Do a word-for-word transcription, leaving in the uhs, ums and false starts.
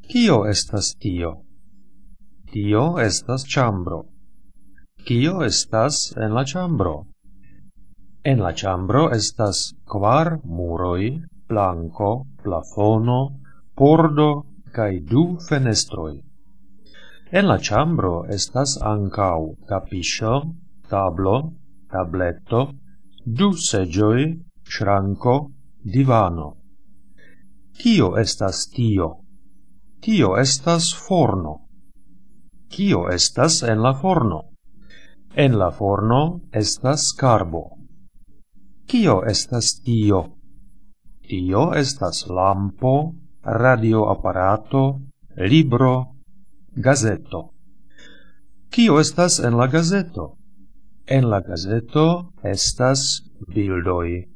Kio estas tio? Tio estas ĉambro. Kio estas en la ĉambro? En la ĉambro estas kvar muroj, planko, plafono, pordo kaj du fenestroj. En la ĉambro estas ankaŭ tapiŝo, tablo, tableto, du seĝoj, ŝranko, divano. Kio estas tio? Tio estas forno. Kio estas en la forno? En la forno estas karbo. Kio estas tio? Tio estas lampo, radioaparato, libro, gazeto. Kio estas en la gazeto? En la gazeto estas bildoj.